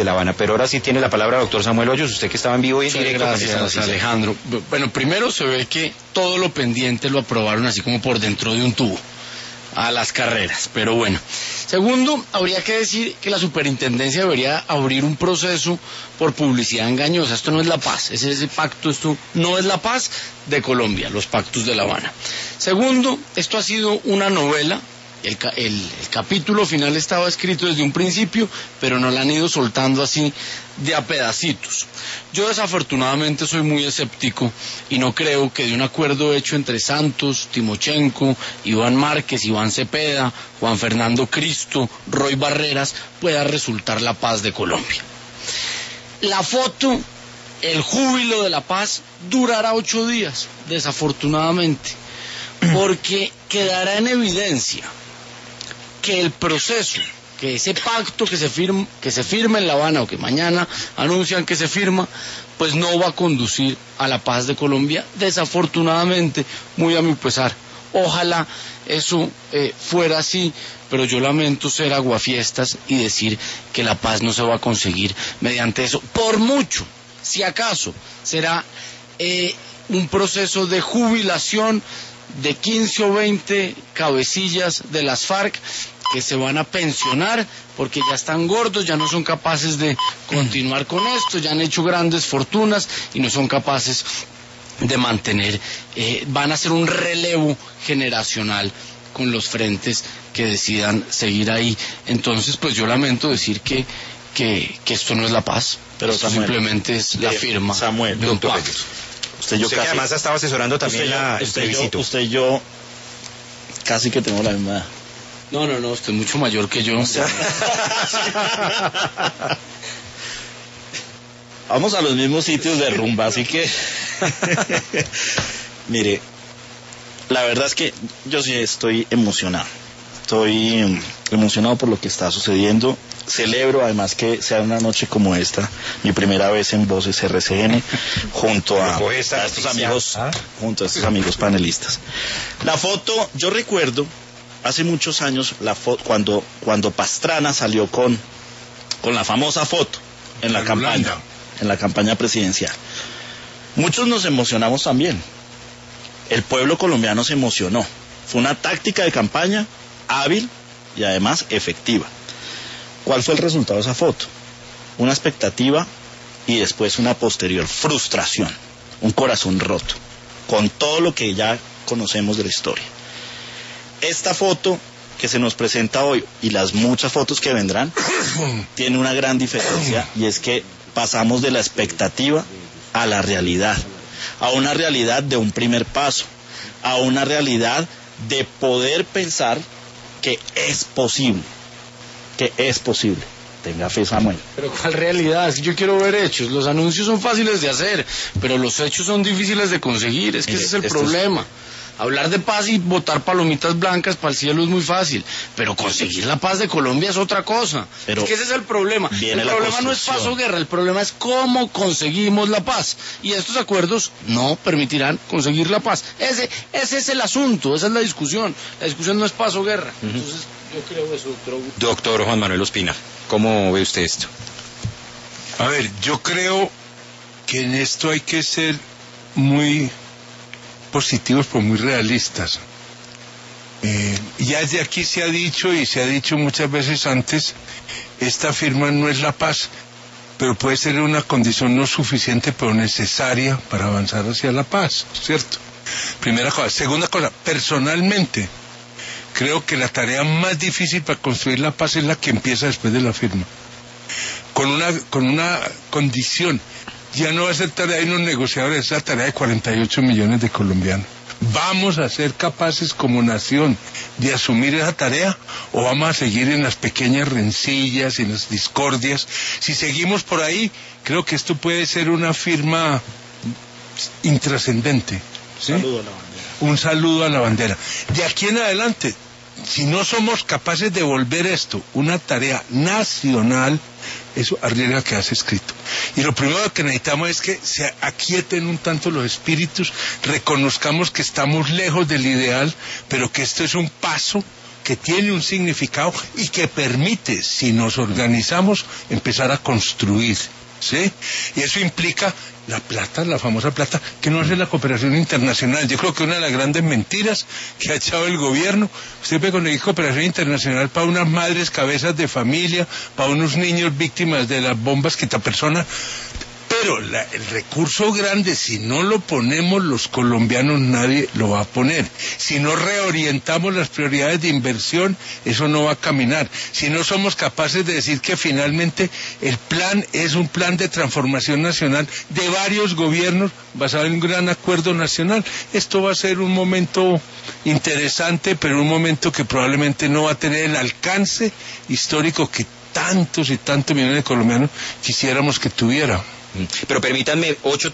La Habana. Pero ahora sí tiene la palabra doctor Samuel Hoyos, usted que estaba en vivo y en directo. Gracias, Alejandro. Bueno, primero se ve que todo lo pendiente lo aprobaron así como por dentro de un tubo a las carreras, pero bueno. Segundo, habría que decir que la superintendencia debería abrir un proceso por publicidad engañosa. Esto no es la paz, ese pacto, esto no es la paz de Colombia, los pactos de La Habana. Segundo, esto ha sido una novela. El capítulo final estaba escrito desde un principio, pero no la han ido soltando así de a pedacitos. Yo desafortunadamente soy muy escéptico y no creo que de un acuerdo hecho entre Santos, Timochenko, Iván Márquez, Iván Cepeda, Juan Fernando Cristo, Roy Barreras pueda resultar la paz de Colombia. La foto, el júbilo de la paz, durará 8 días, desafortunadamente, porque quedará en evidencia que el proceso, que ese pacto que se firma en La Habana o que mañana anuncian que se firma, pues no va a conducir a la paz de Colombia, desafortunadamente, muy a mi pesar. Ojalá eso fuera así, pero yo lamento ser aguafiestas y decir que la paz no se va a conseguir mediante eso. Por mucho, si acaso, será un proceso de jubilación de 15 o 20 cabecillas de las FARC que se van a pensionar porque ya están gordos, ya no son capaces de continuar con esto, ya han hecho grandes fortunas y no son capaces de mantener, van a hacer un relevo generacional con los frentes que decidan seguir ahí. Entonces, pues yo lamento decir que esto no es la paz, pero esto Samuel, simplemente es la firma Samuel, de un pacto. Usted que además estaba asesorando también el plebiscito. Usted y yo casi que tenemos la misma edad. No, usted es mucho mayor que yo. Vamos a los mismos sitios de rumba, así que mire, la verdad es que yo sí estoy emocionado. Estoy emocionado por lo que está sucediendo. Celebro además que sea una noche como esta, mi primera vez en Voces RCN, junto a estos amigos panelistas. La foto, yo recuerdo hace muchos años cuando Pastrana salió con la famosa foto en la campaña presidencial. Muchos nos emocionamos también. El pueblo colombiano se emocionó. Fue una táctica de campaña hábil y además efectiva. ¿Cuál fue el resultado de esa foto? Una expectativa y después una posterior frustración, un corazón roto, con todo lo que ya conocemos de la historia. Esta foto que se nos presenta hoy y las muchas fotos que vendrán tiene una gran diferencia, y es que pasamos de la expectativa a la realidad, a una realidad de un primer paso, a una realidad de poder pensar que es posible. Tenga fe, Samuel. Pero ¿cuál realidad? Es que yo quiero ver hechos. Los anuncios son fáciles de hacer, pero los hechos son difíciles de conseguir. Es que ese es el problema. Hablar de paz y botar palomitas blancas para el cielo es muy fácil, pero conseguir la paz de Colombia es otra cosa. Pero es que ese es el problema. El problema no es paz o guerra, el problema es cómo conseguimos la paz. Y estos acuerdos no permitirán conseguir la paz. Ese es el asunto, esa es la discusión. La discusión no es paz o guerra. Entonces, yo creo eso, Doctor Juan Manuel Ospina, ¿cómo ve usted esto? A ver, yo creo que en esto hay que ser muy positivos, pero muy realistas. Ya desde aquí se ha dicho, y se ha dicho muchas veces antes, esta firma no es la paz, pero puede ser una condición no suficiente, pero necesaria para avanzar hacia la paz, ¿cierto? Primera cosa. Segunda cosa, personalmente creo que la tarea más difícil para construir la paz es la que empieza después de la firma, con una condición. Ya no va a ser tarea de unos negociadores, es la tarea de 48 millones de colombianos. ¿Vamos a ser capaces como nación de asumir esa tarea o vamos a seguir en las pequeñas rencillas, en las discordias? Si seguimos por ahí, creo que esto puede ser una firma intrascendente, ¿sí? Un saludo a la bandera. De aquí en adelante, si no somos capaces de volver esto una tarea nacional, eso arriesga a quedarse escrito. Y lo primero que necesitamos es que se aquieten un tanto los espíritus, reconozcamos que estamos lejos del ideal, pero que esto es un paso que tiene un significado y que permite, si nos organizamos, empezar a construir, ¿sí? Y eso implica la plata, la famosa plata, que no hace la cooperación internacional. Yo creo que una de las grandes mentiras que ha echado el gobierno, usted puede conseguir cooperación internacional para unas madres cabezas de familia, para unos niños víctimas de las bombas quitapersonas, pero el recurso grande, si no lo ponemos los colombianos, nadie lo va a poner. Si no reorientamos las prioridades de inversión, eso no va a caminar. Si no somos capaces de decir que finalmente el plan es un plan de transformación nacional de varios gobiernos basado en un gran acuerdo nacional, esto va a ser un momento interesante, pero un momento que probablemente no va a tener el alcance histórico que tantos y tantos millones de colombianos quisiéramos que tuviera. Pero permítanme, 8:30